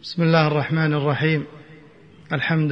بسم الله الرحمن الرحيم. الحمد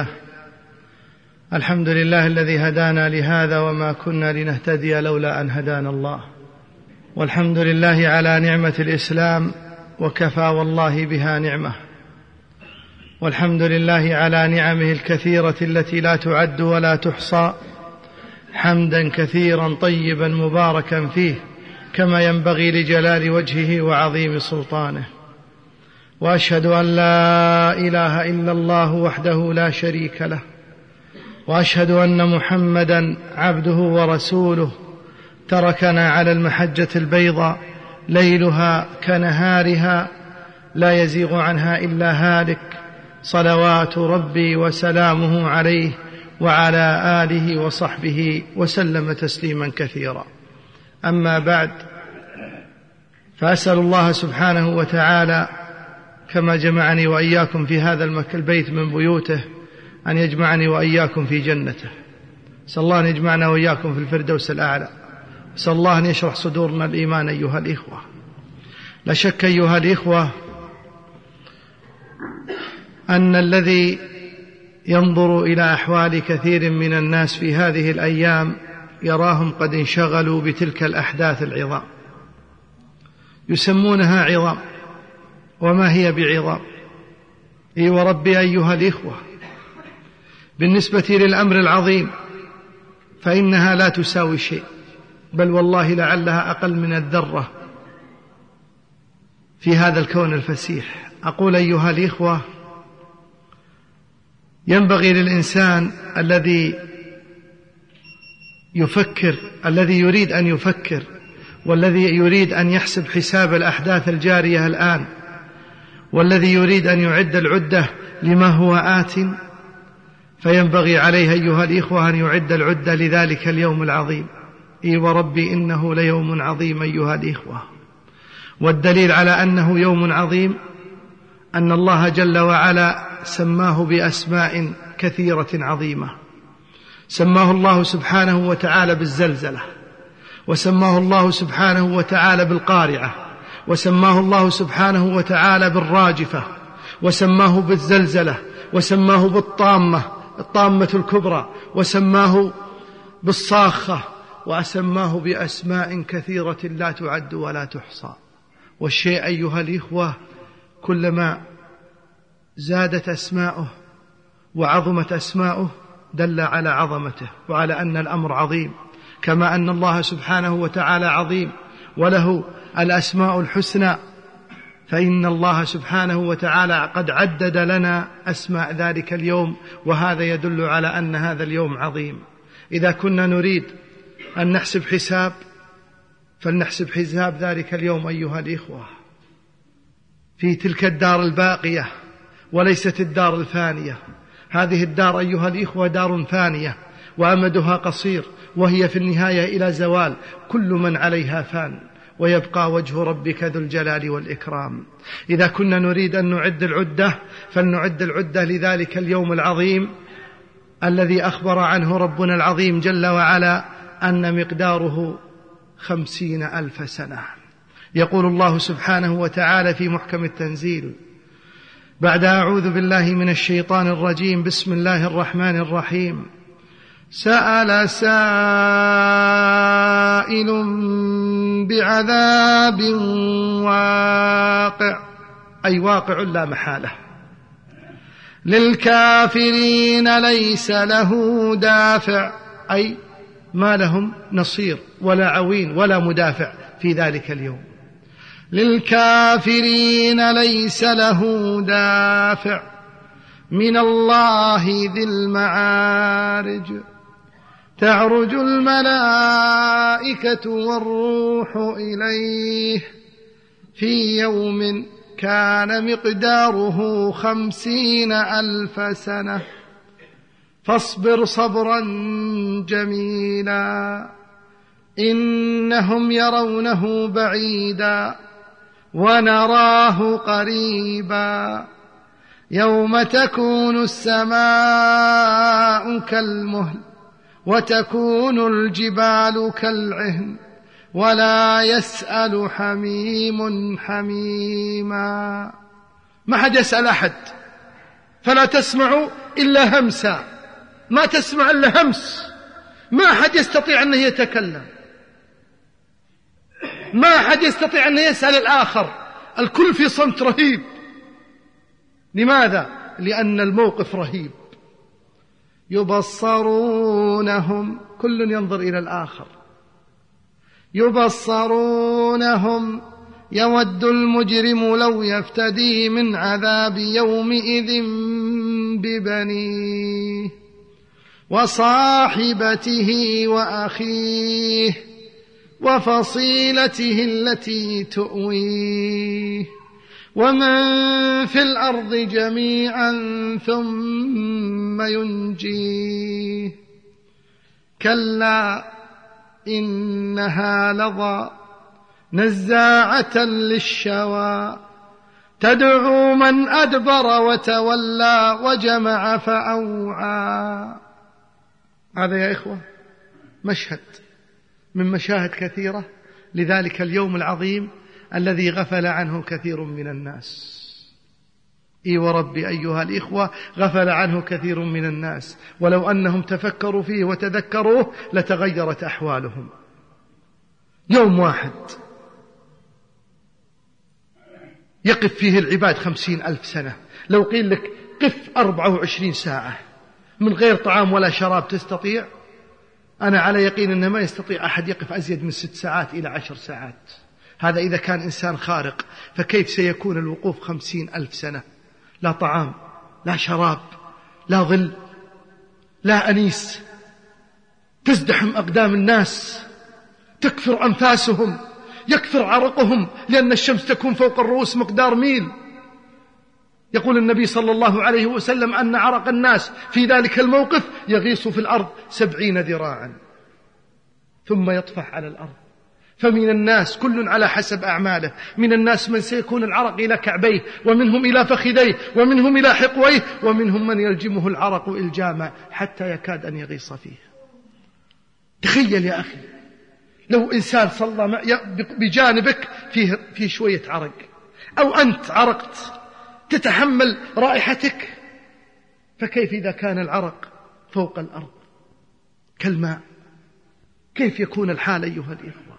لله الذي هدانا لهذا وما كنا لنهتدي لولا أن هدانا الله، والحمد لله على نعمة الإسلام وكفى والله بها نعمة، والحمد لله على نعمه الكثيرة التي لا تعد ولا تحصى، حمدا كثيرا طيبا مباركا فيه كما ينبغي لجلال وجهه وعظيم سلطانه، وأشهد أن لا إله إلا الله وحده لا شريك له، وأشهد أن محمدا عبده ورسوله تركنا على المحجة البيضاء ليلها كنهارها لا يزيغ عنها إلا هالك، صلوات ربي وسلامه عليه وعلى آله وصحبه وسلم تسليما كثيرا. أما بعد، فأسأل الله سبحانه وتعالى كما جمعني وإياكم في هذا البيت من بيوته أن يجمعني وإياكم في جنته. أسأل الله أن يجمعنا وإياكم في الفردوس الأعلى. أسأل الله أن يشرح صدورنا الإيمان أيها الإخوة. لا شك أيها الإخوة أن الذي ينظر إلى أحوال كثير من الناس في هذه الأيام يراهم قد انشغلوا بتلك الأحداث العظام، يسمونها عظام وما هي بعظام. إي وربي أيها الإخوة، بالنسبة للأمر العظيم فإنها لا تساوي شيء، بل والله لعلها أقل من الذرة في هذا الكون الفسيح. أقول أيها الإخوة، ينبغي للإنسان الذي يفكر، الذي يريد أن يفكر، والذي يريد أن يحسب حساب الأحداث الجارية الآن، والذي يريد أن يعد العدة لما هو آت، فينبغي عليه أيها الإخوة أن يعد العدة لذلك اليوم العظيم. إي وربي إنه ليوم عظيم أيها الإخوة. والدليل على أنه يوم عظيم أن الله جل وعلا سماه بأسماء كثيرة عظيمة. سماه الله سبحانه وتعالى بالزلزلة، وسماه الله سبحانه وتعالى بالقارعة، وسماه الله سبحانه وتعالى بالراجفة، وسماه بالزلزلة، وسماه بالطامة، الطامة الكبرى، وسماه بالصاخة، وسماه بأسماء كثيرة لا تعد ولا تحصى. والشيء أيها الإخوة كلما زادت أسماؤه وعظمت أسماؤه دل على عظمته وعلى أن الأمر عظيم، كما أن الله سبحانه وتعالى عظيم وله الأسماء الحسنى، فإن الله سبحانه وتعالى قد عدد لنا أسماء ذلك اليوم، وهذا يدل على أن هذا اليوم عظيم. إذا كنا نريد أن نحسب حساب فلنحسب حساب ذلك اليوم أيها الإخوة في تلك الدار الباقية وليست الدار الفانية. هذه الدار أيها الإخوة دار فانية وأمدها قصير، وهي في النهاية إلى زوال، كل من عليها فان ويبقى وجه ربك ذو الجلال والإكرام. إذا كنا نريد أن نعد العدة فلنعد العدة لذلك اليوم العظيم الذي أخبر عنه ربنا العظيم جل وعلا أن مقداره 50,000 سنة. يقول الله سبحانه وتعالى في محكم التنزيل بعد أعوذ بالله من الشيطان الرجيم: بسم الله الرحمن الرحيم. سأل سائل بعذاب واقع، أي واقع لا محالة، للكافرين ليس له دافع، أي ما لهم نصير ولا عوين ولا مدافع في ذلك اليوم. للكافرين ليس له دافع من الله ذي المعارج، تعرج الملائكة والروح إليه في يوم كان مقداره 50,000 سنة، فاصبر صبرا جميلا إنهم يرونه بعيدا ونراه قريبا، يوم تكون السماء كالمهل وتكون الجبال كالعهن ولا يسأل حميم حميما ما حد يسأل أحد، فلا تسمع إلا همسا، ما تسمع إلا همس، ما حد يستطيع أن يتكلم، ما حد يستطيع أن يسأل الآخر، الكل في صمت رهيب. لماذا؟ لأن الموقف رهيب. يبصرونهم، كل ينظر إلى الآخر، يبصرونهم يود المجرم لو يفتدي من عذاب يومئذ ببنيه وصاحبته وأخيه وفصيلته التي تؤويه ومن في الأرض جميعا ثم ينجيه كلا إنها لظى نزاعة للشوى تدعو من أدبر وتولى وجمع فأوعى. هذا يا إخوة مشهد من مشاهد كثيرة لذلك اليوم العظيم الذي غفل عنه كثير من الناس. إي وربي أيها الإخوة، غفل عنه كثير من الناس، ولو أنهم تفكروا فيه وتذكروه لتغيرت أحوالهم. يوم واحد يقف فيه العباد 50,000 سنة، لو قيل لك قف 24 ساعة من غير طعام ولا شراب تستطيع؟ أنا على يقين أنه ما يستطيع أحد يقف أزيد من 6 ساعات إلى 10 ساعات. هذا إذا كان إنسان خارق، فكيف سيكون الوقوف 50,000 سنة؟ لا طعام، لا شراب، لا ظل، لا أنيس، تزدحم أقدام الناس، تكثر أنفاسهم، يكثر عرقهم، لأن الشمس تكون فوق الرؤوس مقدار ميل. يقول النبي صلى الله عليه وسلم أن عرق الناس في ذلك الموقف يغيص في الأرض 70 ذراعا ثم يطفح على الأرض. فمن الناس كل على حسب أعماله، من الناس من سيكون العرق إلى كعبيه، ومنهم إلى فخذيه، ومنهم إلى حقويه، ومنهم من يلجمه العرق إلجاما حتى يكاد أن يغيص فيه. تخيل يا أخي لو إنسان صلى بجانبك فيه شوية عرق، أو أنت عرقت تتحمل رائحتك، فكيف إذا كان العرق فوق الأرض كالماء؟ كيف يكون الحال أيها الإخوة؟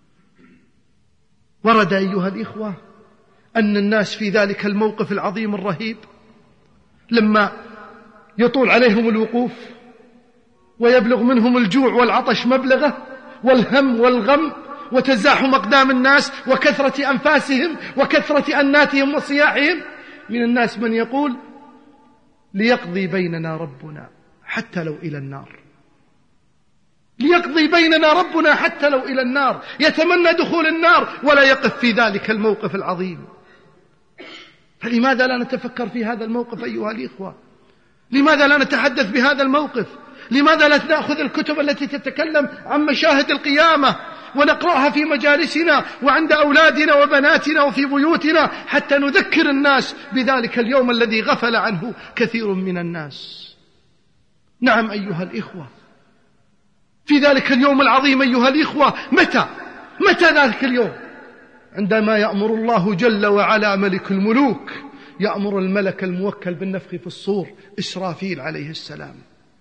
ورد أيها الإخوة أن الناس في ذلك الموقف العظيم الرهيب لما يطول عليهم الوقوف ويبلغ منهم الجوع والعطش مبلغه والهم والغم وتزاحم أقدام الناس وكثرة أنفاسهم وكثرة أناتهم وصياحهم، من الناس من يقول ليقضي بيننا ربنا حتى لو إلى النار، ليقضي بيننا ربنا حتى لو إلى النار، يتمنى دخول النار ولا يقف في ذلك الموقف العظيم. فلماذا لا نتفكر في هذا الموقف أيها الإخوة؟ لماذا لا نتحدث بهذا الموقف؟ لماذا لا نأخذ الكتب التي تتكلم عن مشاهد القيامة ونقرأها في مجالسنا وعند أولادنا وبناتنا وفي بيوتنا حتى نذكر الناس بذلك اليوم الذي غفل عنه كثير من الناس؟ نعم أيها الإخوة، في ذلك اليوم العظيم أيها الإخوة، متى ذلك اليوم؟ عندما يأمر الله جل وعلا ملك الملوك، يأمر الملك الموكل بالنفخ في الصور إسرافيل عليه السلام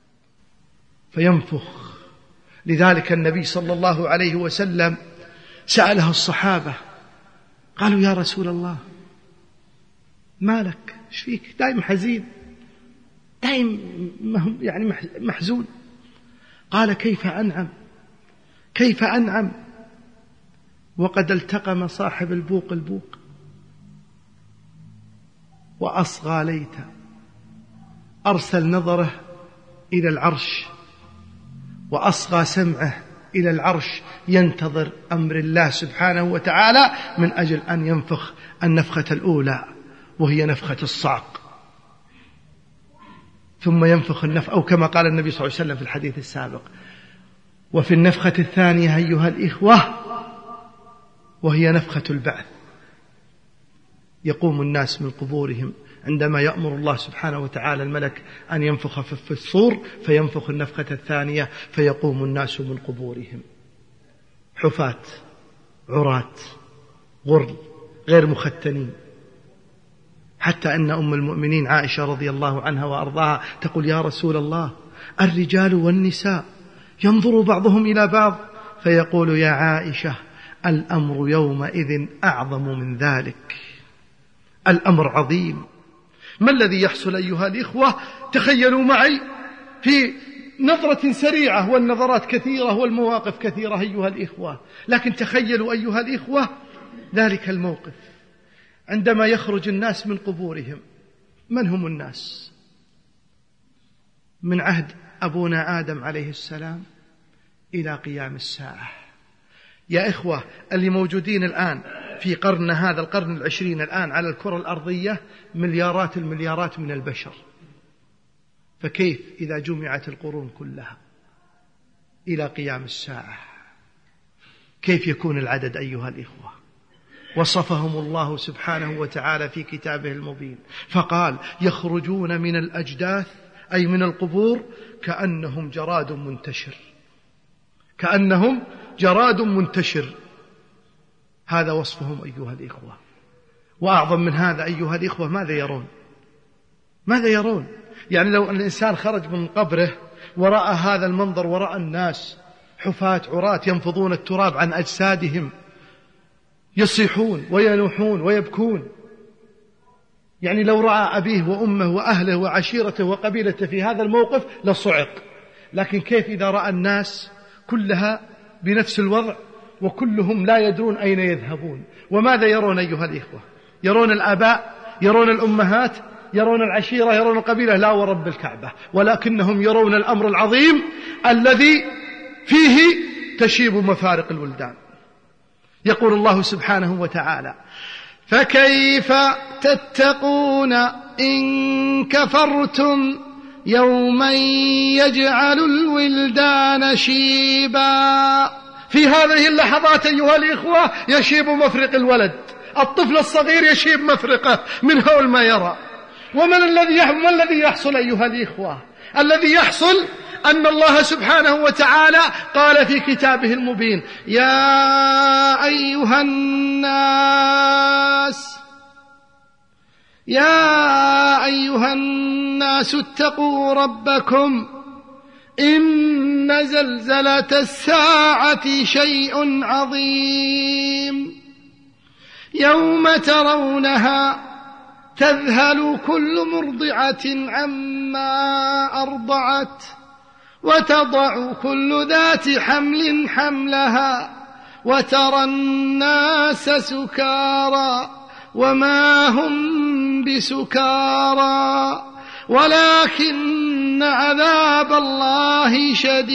فينفخ. لذلك النبي صلى الله عليه وسلم سأله الصحابة قالوا يا رسول الله ما لك، ايش فيك؟ دائم حزين، دائم يعني محزون. قال كيف أنعم وقد التقم صاحب البوق البوق وأصغى ليتا، أرسل نظره إلى العرش وأصغى سمعه إلى العرش ينتظر أمر الله سبحانه وتعالى من أجل أن ينفخ النفخة الأولى وهي نفخة الصعق، ثم ينفخ النفخ، أو كما قال النبي صلى الله عليه وسلم في الحديث السابق. وفي النفخة الثانية أيها الإخوة وهي نفخة البعث، يقوم الناس من قبورهم عندما يأمر الله سبحانه وتعالى الملك أن ينفخ في الصور، فينفخ النفخة الثانية فيقوم الناس من قبورهم حفاة عراة غرل غير مختنين، حتى أن أم المؤمنين عائشة رضي الله عنها وأرضاها تقول: يا رسول الله، الرجال والنساء ينظر بعضهم إلى بعض، فيقول: يا عائشة، الأمر يومئذ أعظم من ذلك، الأمر عظيم. ما الذي يحصل أيها الإخوة؟ تخيلوا معي في نظرة سريعة، والنظرات كثيرة والمواقف كثيرة أيها الإخوة، لكن تخيلوا أيها الإخوة ذلك الموقف عندما يخرج الناس من قبورهم. من هم الناس؟ من عهد أبونا آدم عليه السلام إلى قيام الساعة. يا إخوة، اللي موجودين الآن في قرننا هذا، القرن العشرين الآن على الكرة الأرضية، مليارات المليارات من البشر، فكيف إذا جمعت القرون كلها إلى قيام الساعة؟ كيف يكون العدد أيها الإخوة؟ وصفهم الله سبحانه وتعالى في كتابه المبين، فقال: يخرجون من الأجداث، أي من القبور، كأنهم جراد منتشر، كأنهم جراد منتشر. هذا وصفهم أيها الإخوة. وأعظم من هذا أيها الإخوة، ماذا يرون؟ ماذا يرون؟ يعني لو أن الإنسان خرج من قبره ورأى هذا المنظر، ورأى الناس حفاة عراة ينفضون التراب عن أجسادهم، يصيحون وينوحون ويبكون، يعني لو رأى أبيه وأمه وأهله وعشيرته وقبيلته في هذا الموقف لصعق. لكن كيف إذا رأى الناس كلها بنفس الوضع وكلهم لا يدرون أين يذهبون؟ وماذا يرون أيها الإخوة؟ يرون الآباء، يرون الأمهات، يرون العشيرة، يرون القبيلة؟ لا ورب الكعبة، ولكنهم يرون الأمر العظيم الذي فيه تشيب مفارق الولدان. يقول الله سبحانه وتعالى: فكيف تتقون إن كفرتم يوما يجعل الولدان شيبا. في هذه اللحظات أيها الإخوة يشيب مفرق الولد، الطفل الصغير يشيب مفرقه من هول ما يرى. وما الذي يحصل أيها الإخوة؟ الذي يحصل أن الله سبحانه وتعالى قال في كتابه المبين: يا أيها الناس اتقوا ربكم إن زلزلة الساعة شيء عظيم، يوم ترونها تذهل كل مرضعة عما أرضعت وتضع كل ذات حمل حملها وترى الناس سكارى وما هم بسكارى ولكن عذاب الله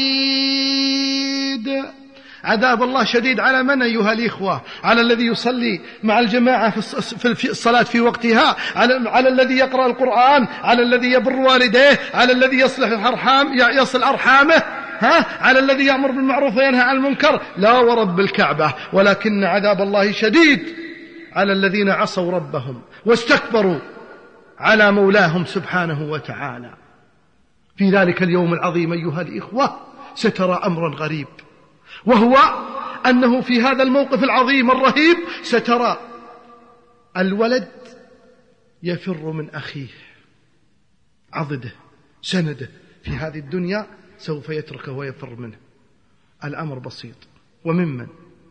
شديد. عذاب الله شديد على من أيها الإخوة؟ على الذي يصلي مع الجماعة في الصلاة في وقتها، على الذي يقرأ القرآن، على الذي يبر والديه، على الذي يصل أرحامه، على الذي يأمر بالمعروف وينهى عن المنكر. لا ورب الكعبة، ولكن عذاب الله شديد على الذين عصوا ربهم واستكبروا على مولاهم سبحانه وتعالى. في ذلك اليوم العظيم أيها الإخوة سترى أمرا غريب، وهو أنه في هذا الموقف العظيم الرهيب سترى الولد يفر من أخيه، عضده سنده في هذه الدنيا سوف يتركه ويفر منه. الأمر بسيط. وممن؟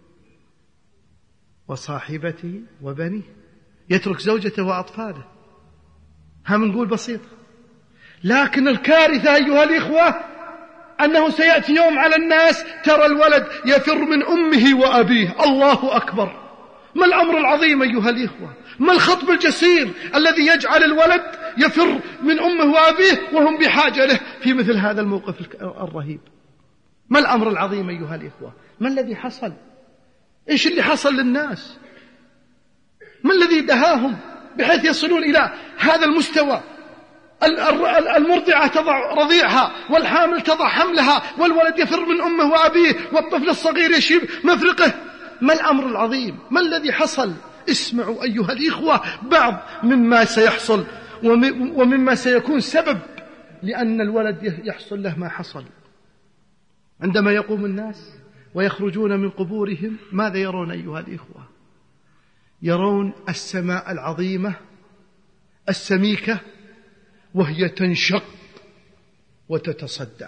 وصاحبته وبنيه، يترك زوجته وأطفاله. هم نقول بسيط، لكن الكارثة أيها الإخوة أنه سيأتي يوم على الناس ترى الولد يفر من أمه وأبيه. الله أكبر! ما الأمر العظيم أيها الإخوة؟ ما الخطب الجسير الذي يجعل الولد يفر من أمه وأبيه وهم بحاجة له في مثل هذا الموقف الرهيب؟ ما الأمر العظيم أيها الإخوة؟ ما الذي حصل؟ إيش اللي حصل للناس؟ ما الذي دهاهم بحيث يصلون إلى هذا المستوى؟ المرضعة تضع رضيعها، والحامل تضع حملها، والولد يفر من أمه وأبيه، والطفل الصغير يشيب مفرقه. ما الأمر العظيم؟ ما الذي حصل؟ اسمعوا أيها الإخوة بعض مما سيحصل ومما سيكون سبب لأن الولد يحصل له ما حصل. عندما يقوم الناس ويخرجون من قبورهم ماذا يرون أيها الإخوة؟ يرون السماء العظيمة السميكة وهي تنشق وتتصدع.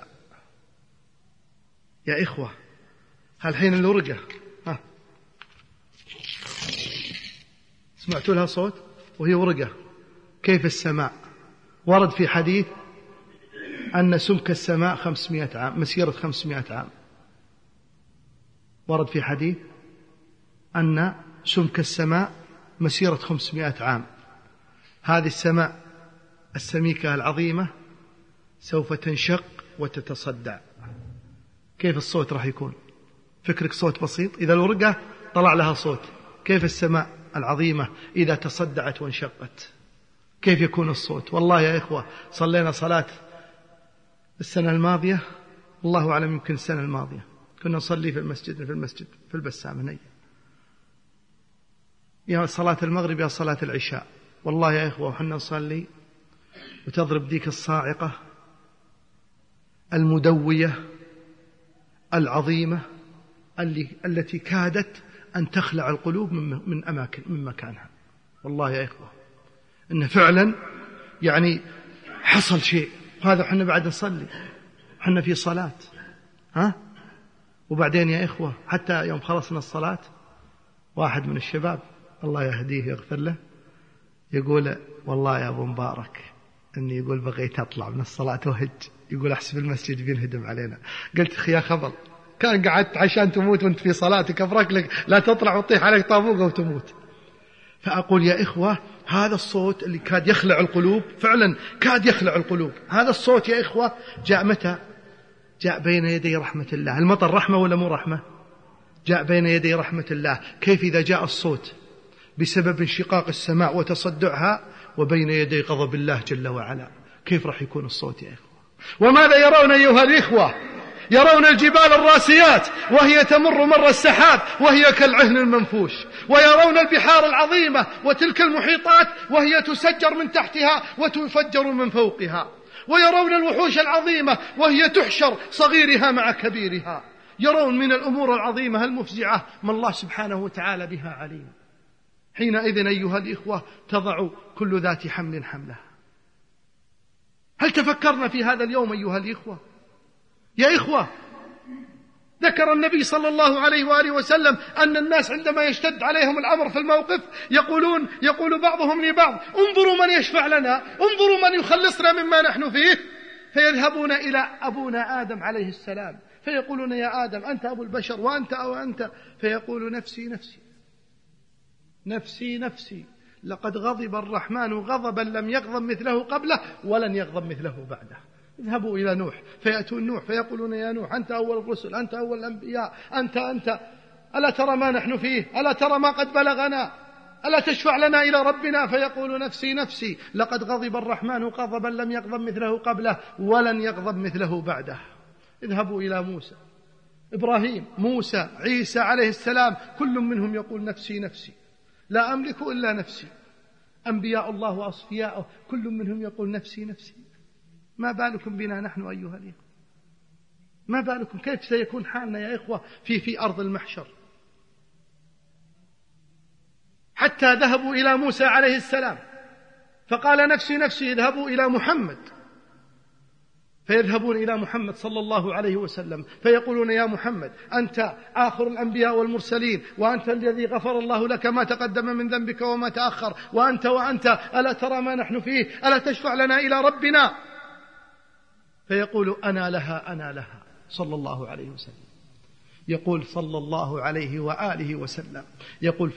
يا إخوة، هالحين الورقة سمعتوا لها صوت وهي ورقة، كيف السماء؟ ورد في حديث أن سمك السماء 500 عام، مسيرة 500 عام. ورد في حديث أن سمك السماء مسيرة 500 عام. هذه السماء السميكة العظيمة سوف تنشق وتتصدع. كيف الصوت راح يكون؟ فكرك صوت بسيط، إذا الورقة طلع لها صوت، كيف السماء العظيمة إذا تصدعت وانشقت؟ كيف يكون الصوت؟ والله يا إخوة، صلينا صلاة السنة الماضية، الله أعلم يمكن السنة الماضية، كنا نصلي في المسجد في البسام هنا، يا صلاة المغرب يا صلاة العشاء. والله يا إخوة وحنا نصلي وتضرب ديك الصاعقة المدوية العظيمة التي كادت أن تخلع القلوب من مكانها. والله يا إخوة إن فعلا يعني حصل شيء. هذا حنا بعد نصلي، حنا في صلاة، وبعدين يا إخوة حتى يوم خلصنا الصلاة واحد من الشباب الله يهديه يغفر له يقول والله يا أبو مبارك إني يقول بغيت أطلع من الصلاة وهج، يقول أحسب المسجد بينهدم علينا. قلت أخي يا خبر، كان قعدت عشان تموت وانت في صلاتك، أفرق لك لا تطلع وتطيح عليك طابوقة وتموت. فأقول يا إخوة هذا الصوت اللي كاد يخلع القلوب، فعلا كاد يخلع القلوب. هذا الصوت يا إخوة جاء متى؟ جاء بين يدي رحمة الله. المطر رحمة ولا مو رحمة؟ جاء بين يدي رحمة الله. كيف إذا جاء الصوت بسبب انشقاق السماء وتصدعها وبين يدي غضب الله جل وعلا، كيف راح يكون الصوت يا إخوة؟ وماذا يرون أيها الإخوة؟ يرون الجبال الراسيات وهي تمر مر السحاب وهي كالعهن المنفوش، ويرون البحار العظيمة وتلك المحيطات وهي تسجر من تحتها وتفجر من فوقها، ويرون الوحوش العظيمة وهي تحشر صغيرها مع كبيرها. يرون من الأمور العظيمة المفزعة ما الله سبحانه وتعالى بها عليم. حينئذ أيها الإخوة تضع كل ذات حمل حملها. هل تفكرنا في هذا اليوم أيها الإخوة؟ يا إخوة، ذكر النبي صلى الله عليه وآله وسلم أن الناس عندما يشتد عليهم الأمر في الموقف يقول بعضهم لبعض انظروا من يشفع لنا، انظروا من يخلصنا مما نحن فيه. فيذهبون إلى أبونا آدم عليه السلام فيقولون يا آدم أنت أبو البشر وأنت أو أنت، فيقول نفسي نفسي نفسي نفسي، لقد غضب الرحمن غضبا لم يغضب مثله قبله ولن يغضب مثله بعده. اذهبوا إلى نوح فيأتون نوح فيقولون يا نوح أنت أول الرسل، أنت أول الأنبياء، أنت ألا ترى ما نحن فيه؟ ألا ترى ما قد بلغنا؟ ألا تشفع لنا إلى ربنا؟ فيقول نفسي نفسي، لقد غضب الرحمن غضبا لم يغضب مثله قبله ولن يغضب مثله بعده. اذهبوا إلى موسى، إبراهيم، موسى، عيسى عليه السلام، كل منهم يقول نفسي نفسي لا أملك إلا نفسي. أنبياء الله وأصفياءه كل منهم يقول نفسي نفسي. ما بالكم بنا نحن أيها الإخوة؟ ما بالكم كيف سيكون حالنا يا إخوة في أرض المحشر؟ حتى ذهبوا إلى موسى عليه السلام فقال نفسي نفسي، اذهبوا إلى محمد، فيذهبون إلى محمد صلى الله عليه وسلم فيقولون يا محمد أنت آخر الأنبياء والمرسلين، وأنت الذي غفر الله لك ما تقدم من ذنبك وما تأخر، وأنت ألا ترى ما نحن فيه؟ ألا تشفع لنا إلى ربنا؟ فيقول أنا لها صلى الله عليه وسلم. يقول صلى الله عليه وآله وسلم يقول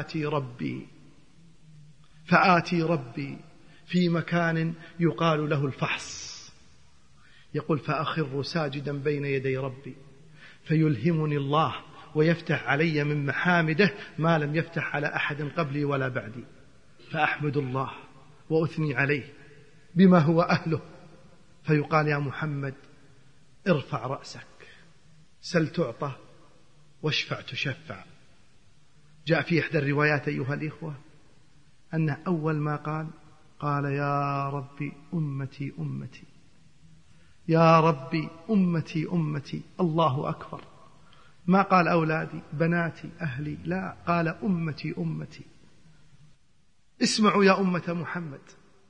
فآتي ربي في مكان يقال له الفحص، يقول فأخر ساجدا بين يدي ربي فيلهمني الله ويفتح علي من محامده ما لم يفتح على أحد قبلي ولا بعدي، فأحمد الله وأثني عليه بما هو أهله، فيقال يا محمد ارفع رأسك، سل تعطى، واشفع تشفع. جاء في إحدى الروايات أيها الإخوة أن أول ما قال يا ربي أمتي أمتي، يا ربي أمتي أمتي. الله أكبر. ما قال أولادي بناتي أهلي، لا، قال أمتي أمتي. اسمعوا يا أمة محمد،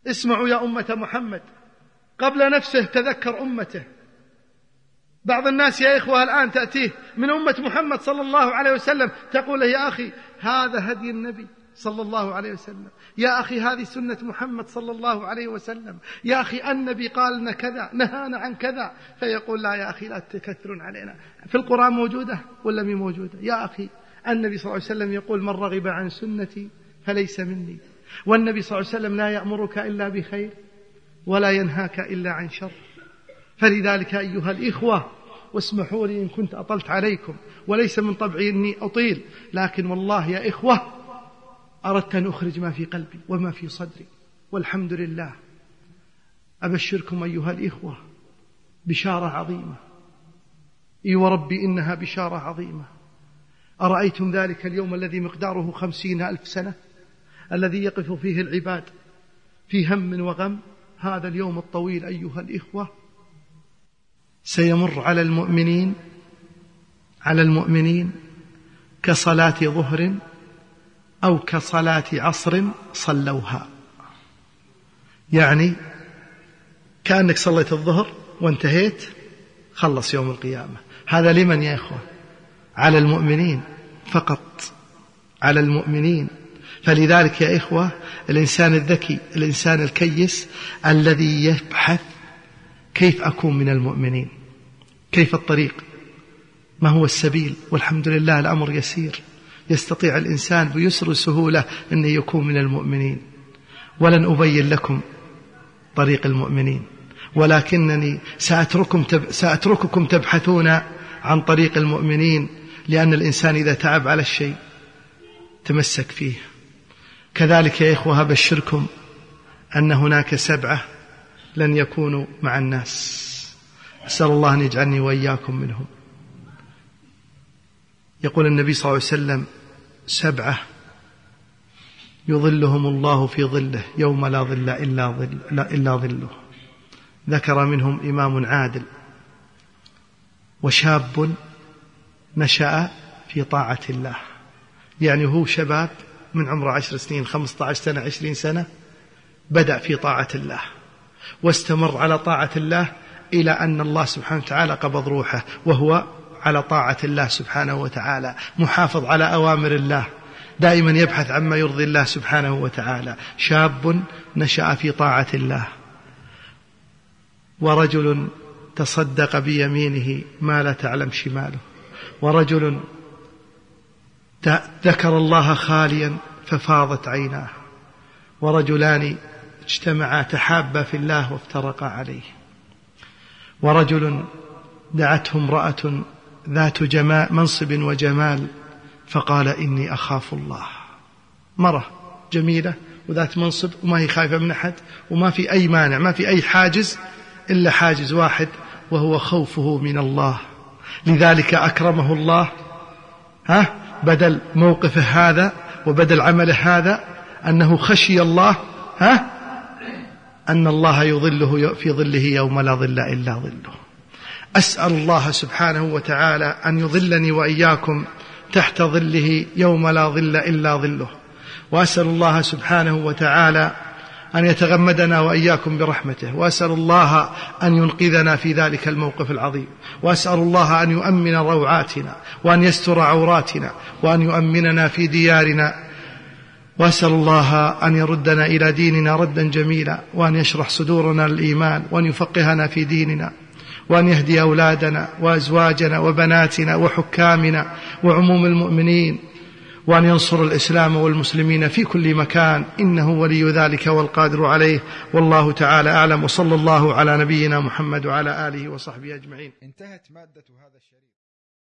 اسمعوا يا أمة محمد، قبل نفسه تذكر أمته. بعض الناس يا إخوة الآن تأتيه من أمة محمد صلى الله عليه وسلم تقول له يا أخي هذا هدي النبي صلى الله عليه وسلم، يا أخي هذه سنة محمد صلى الله عليه وسلم، يا أخي النبي قال لنا كذا، نهانا عن كذا. فيقول لا يا أخي لا تكثرون علينا، في القرآن موجودة ولا مي موجودة؟ يا أخي النبي صلى الله عليه وسلم يقول من رغب عن سنتي فليس مني، والنبي صلى الله عليه وسلم لا يأمرك إلا بخير ولا ينهاك إلا عن شر. فلذلك أيها الإخوة، واسمحوا لي إن كنت أطلت عليكم، وليس من طبعي أني أطيل، لكن والله يا إخوة أردت أن أخرج ما في قلبي وما في صدري، والحمد لله. أبشركم أيها الإخوة بشارة عظيمة، إي وربي إنها بشارة عظيمة. أرأيتم ذلك اليوم الذي مقداره 50,000 سنة، الذي يقف فيه العباد في هم وغم؟ هذا اليوم الطويل أيها الإخوة سيمر على المؤمنين كصلاة ظهر أو كصلاة عصر صلوها. يعني كأنك صليت الظهر وانتهيت، خلص يوم القيامة. هذا لمن يا إخوة؟ على المؤمنين فقط، على المؤمنين. فلذلك يا إخوة الإنسان الذكي، الإنسان الكيس الذي يبحث كيف أكون من المؤمنين، كيف الطريق، ما هو السبيل، والحمد لله الأمر يسير، يستطيع الإنسان بيسر وسهولة أن يكون من المؤمنين. ولن أبين لكم طريق المؤمنين، ولكنني سأترككم تبحثون عن طريق المؤمنين، لأن الإنسان إذا تعب على الشيء تمسك فيه. كذلك يا إخوة أبشركم أن هناك 7 لن يكونوا مع الناس، أسأل الله أن يجعلني وإياكم منهم. يقول النبي صلى الله عليه وسلم 7 يظلهم الله في ظله يوم لا ظل إلا ظله. ذكر منهم إمام عادل، وشاب نشأ في طاعة الله. يعني هو شباب من عمره 10 سنين 15 سنة 20 سنة بدأ في طاعة الله، واستمر على طاعة الله إلى أن الله سبحانه وتعالى قبض روحه وهو على طاعة الله سبحانه وتعالى، محافظ على أوامر الله، دائما يبحث عما يرضي الله سبحانه وتعالى. شاب نشأ في طاعة الله. ورجل تصدق بيمينه ما لا تعلم شماله. ورجل ذكر الله خاليا ففاضت عيناه. ورجلان اجتمعا تحابا في الله وافترقا عليه. ورجل دعته امرأة ذات منصب وجمال فقال إني أخاف الله. مرة جميلة وذات منصب وما هي خايفة من أحد، وما في أي مانع، ما في أي حاجز إلا حاجز واحد وهو خوفه من الله. لذلك أكرمه الله، بدل موقفه هذا وبدل عمله هذا أنه خشي الله، أن الله يظله في ظله يوم لا ظل إلا ظله. أسأل الله سبحانه وتعالى أن يظلني وإياكم تحت ظله يوم لا ظل إلا ظله. وأسأل الله سبحانه وتعالى أن يتغمدنا وإياكم برحمته. وأسأل الله أن ينقذنا في ذلك الموقف العظيم. وأسأل الله أن يؤمن روعاتنا وأن يستر عوراتنا وأن يؤمننا في ديارنا. وأسأل الله أن يردنا إلى ديننا ردا جميلا، وأن يشرح صدورنا للإيمان، وأن يفقهنا في ديننا، وأن يهدي أولادنا وأزواجنا وبناتنا وحكامنا وعموم المؤمنين، وأن ينصر الإسلام والمسلمين في كل مكان، إنه ولي ذلك والقادر عليه. والله تعالى أعلم، وصلى الله على نبينا محمد وعلى آله وصحبه أجمعين. انتهت مادة هذا الشريط.